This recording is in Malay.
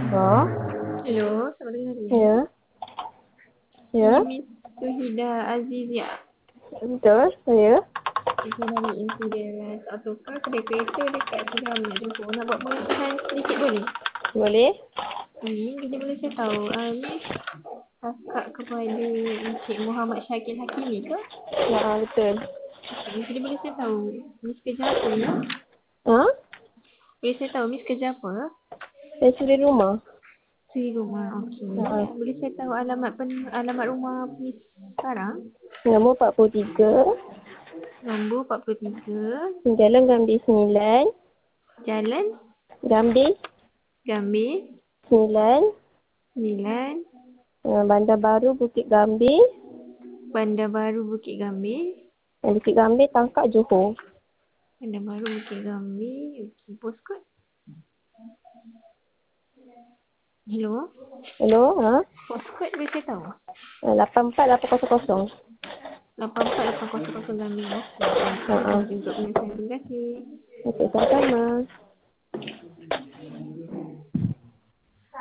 Ha? Hello, selamat hari. Ya. Ya. Ini Miss Suhida Azizia. Betul. Saya. Kita dari Imperial ataukah kedai kereta dekat Seram nak jumpa. Nak buat pengesahan sedikit boleh? Boleh. Jadi boleh saya tahu, Miss kakak kepada Encik Muhammad Syakir Hakimi ke? Ya, betul. Jadi boleh saya tahu, Miss kerja apa ya? Ha? Boleh saya tahu Miss kerja apa? Saya suri rumah. Suri rumah, okey. Boleh saya tahu alamat rumah Miss sekarang? Nombor 43. Nombor 43, Jalan Gambir 9. Jalan Gambir Gambir 9. 9, Bandar Baru Bukit Gambir. Bandar Baru Bukit Gambir. Bukit Gambir Tangkak Johor. Bandar Baru Bukit Gambir. Okey, postcode. Hello. Hello. Ha? Postcode boleh saya tahu? 84800. 84800 Gambir. Okey. Terima kasih untuk penjelasan. Terima kasih. Okey, sama-sama.